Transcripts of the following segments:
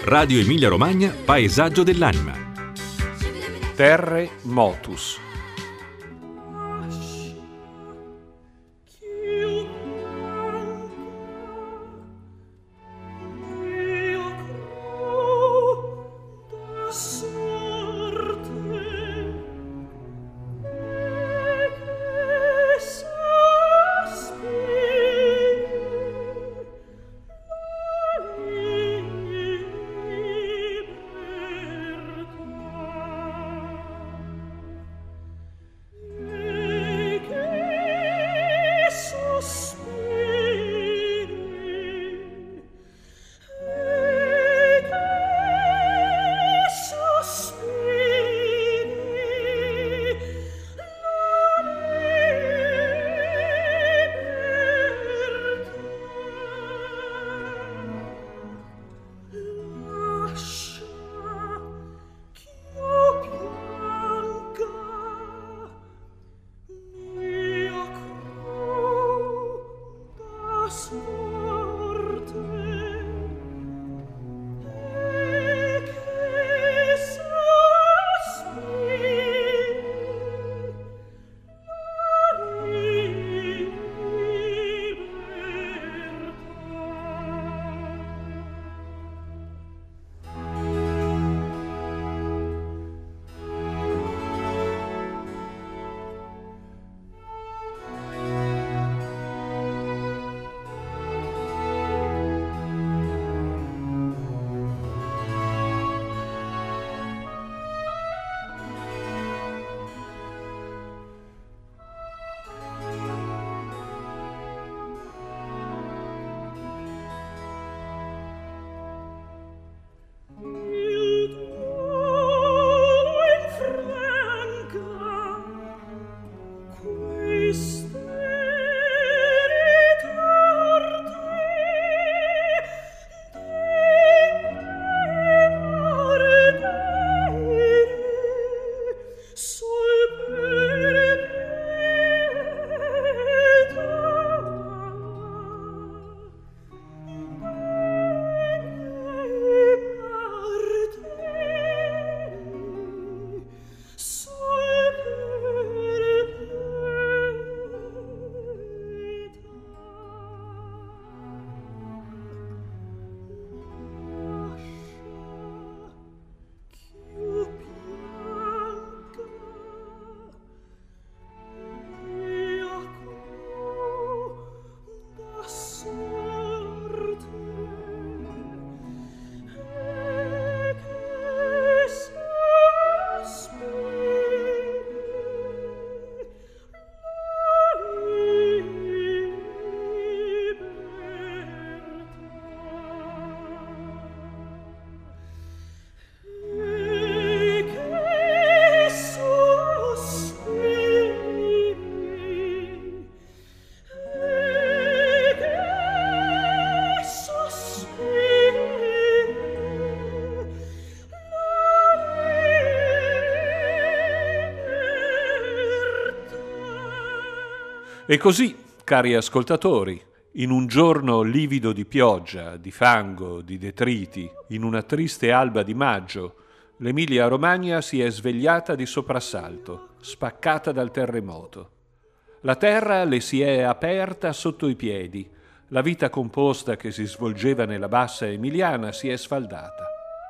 Radio Emilia Romagna, Paesaggio dell'anima. Terre Motus. E così, cari ascoltatori, in un giorno livido di pioggia, di fango, di detriti, in una triste alba di maggio, l'Emilia-Romagna si è svegliata di soprassalto, spaccata dal terremoto. La terra le si è aperta sotto i piedi, la vita composta che si svolgeva nella bassa emiliana si è sfaldata.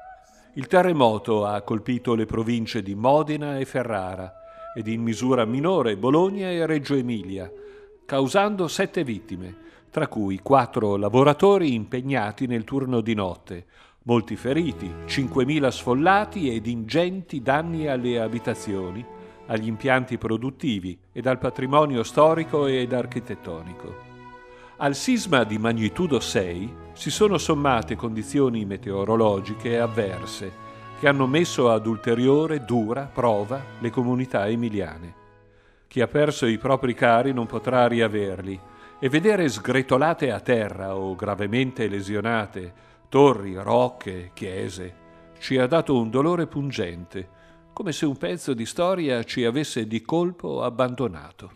Il terremoto ha colpito le province di Modena e Ferrara ed in misura minore Bologna e Reggio Emilia, causando 7 vittime, tra cui 4 lavoratori impegnati nel turno di notte, molti feriti, 5.000 sfollati ed ingenti danni alle abitazioni, agli impianti produttivi ed al patrimonio storico ed architettonico. Al sisma di magnitudo 6 si sono sommate condizioni meteorologiche avverse che hanno messo ad ulteriore dura prova le comunità emiliane. Chi ha perso i propri cari non potrà riaverli e vedere sgretolate a terra o gravemente lesionate torri, rocche, chiese ci ha dato un dolore pungente, come se un pezzo di storia ci avesse di colpo abbandonato.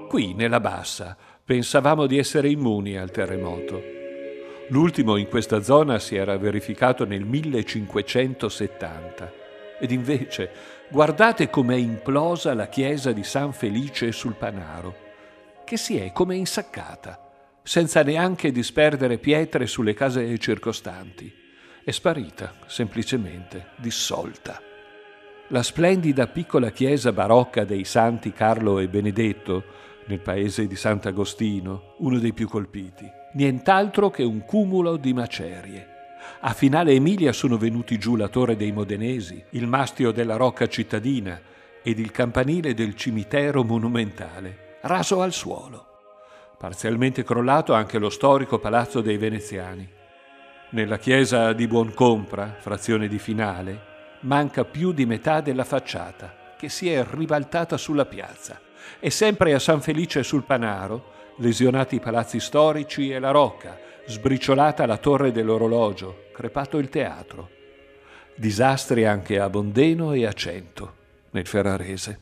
Qui, nella Bassa, pensavamo di essere immuni al terremoto. L'ultimo in questa zona si era verificato nel 1570. Ed invece, guardate com'è implosa la chiesa di San Felice sul Panaro, che si è come insaccata, senza neanche disperdere pietre sulle case circostanti. È sparita, semplicemente, dissolta. La splendida piccola chiesa barocca dei santi Carlo e Benedetto, nel paese di Sant'Agostino, uno dei più colpiti, nient'altro che un cumulo di macerie. A Finale Emilia sono venuti giù la torre dei Modenesi, il mastio della Rocca cittadina ed il campanile del cimitero monumentale, raso al suolo. Parzialmente crollato anche lo storico palazzo dei Veneziani. Nella chiesa di Buoncompra, frazione di Finale, manca più di metà della facciata, che si è ribaltata sulla piazza. E sempre a San Felice sul Panaro, lesionati i palazzi storici e la Rocca, sbriciolata la torre dell'orologio, crepato il teatro. Disastri anche a Bondeno e a Cento, nel Ferrarese.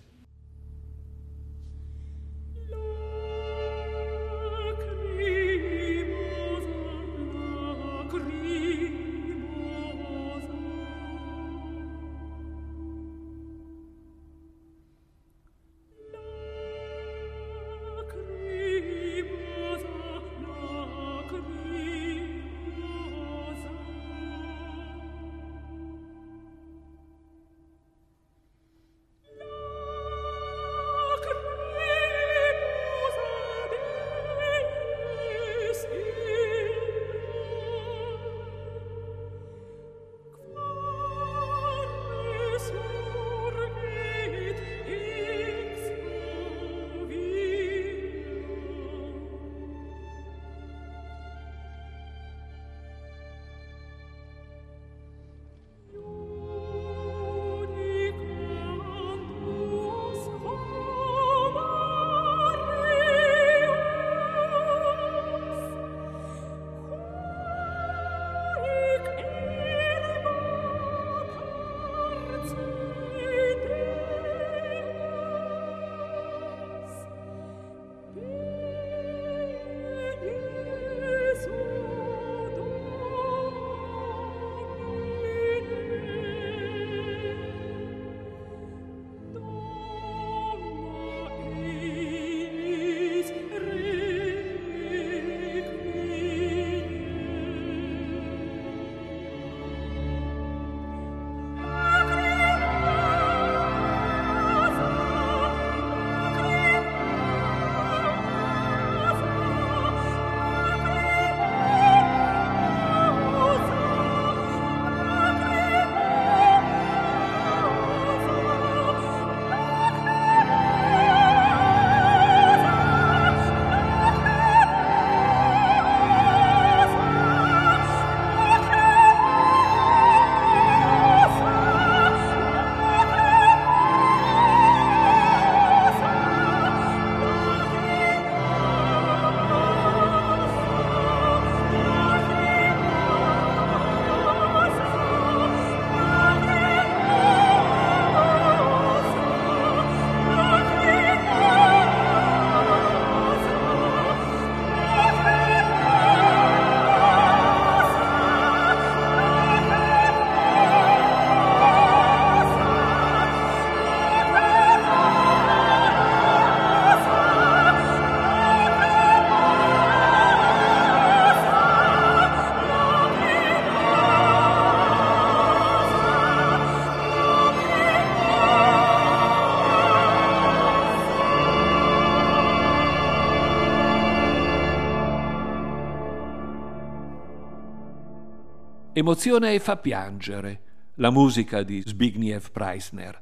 Emoziona e fa piangere la musica di Zbigniew Preissner.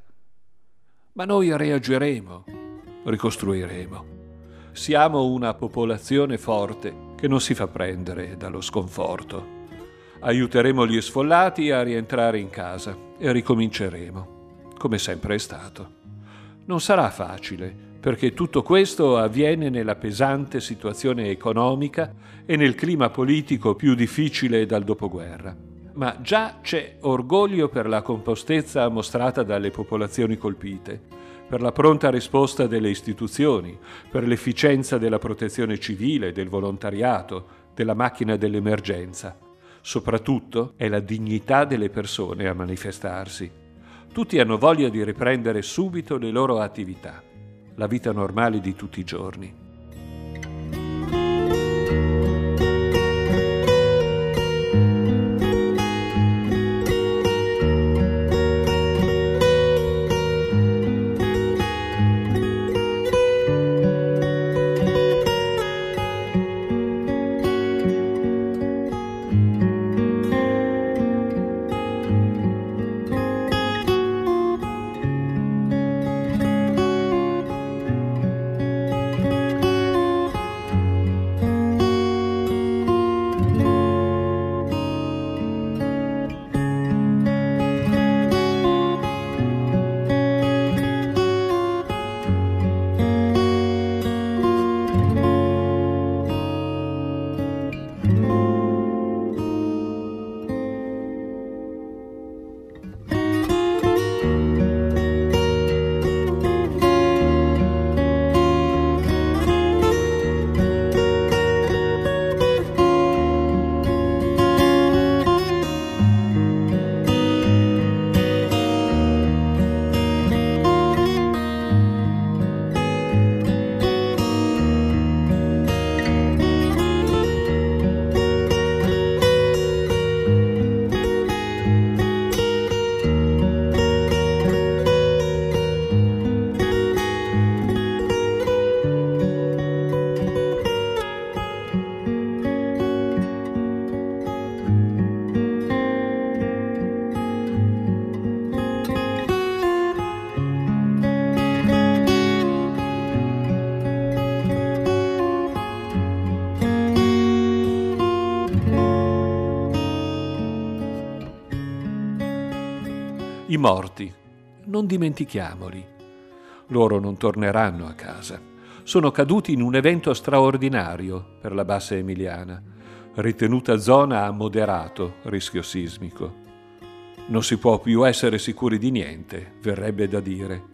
Ma noi reagiremo, ricostruiremo. Siamo una popolazione forte che non si fa prendere dallo sconforto. Aiuteremo gli sfollati a rientrare in casa e ricominceremo, come sempre è stato. Non sarà facile, perché tutto questo avviene nella pesante situazione economica e nel clima politico più difficile dal dopoguerra. Ma già c'è orgoglio per la compostezza mostrata dalle popolazioni colpite, per la pronta risposta delle istituzioni, per l'efficienza della protezione civile, del volontariato, della macchina dell'emergenza. Soprattutto è la dignità delle persone a manifestarsi. Tutti hanno voglia di riprendere subito le loro attività, la vita normale di tutti i giorni. I morti, non dimentichiamoli. Loro non torneranno a casa. Sono caduti in un evento straordinario per la Bassa Emiliana, ritenuta zona a moderato rischio sismico. Non si può più essere sicuri di niente, verrebbe da dire.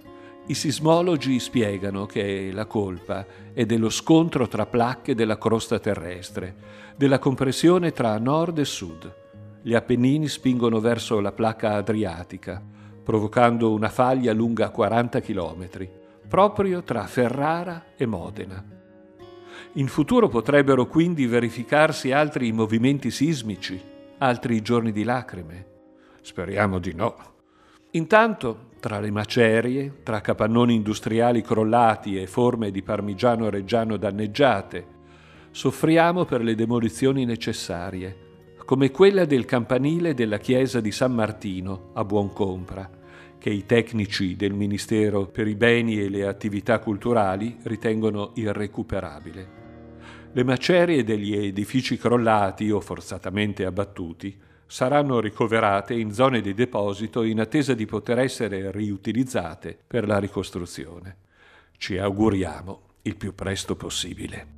I sismologi spiegano che la colpa è dello scontro tra placche della crosta terrestre, della compressione tra nord e sud. Gli Appennini spingono verso la placca adriatica, provocando una faglia lunga 40 chilometri, proprio tra Ferrara e Modena. In futuro potrebbero quindi verificarsi altri movimenti sismici, altri giorni di lacrime. Speriamo di no. Intanto, tra le macerie, tra capannoni industriali crollati e forme di parmigiano reggiano danneggiate, soffriamo per le demolizioni necessarie, come quella del campanile della chiesa di San Martino a Buoncompra, che i tecnici del Ministero per i beni e le attività culturali ritengono irrecuperabile. Le macerie degli edifici crollati o forzatamente abbattuti saranno ricoverate in zone di deposito in attesa di poter essere riutilizzate per la ricostruzione. Ci auguriamo il più presto possibile.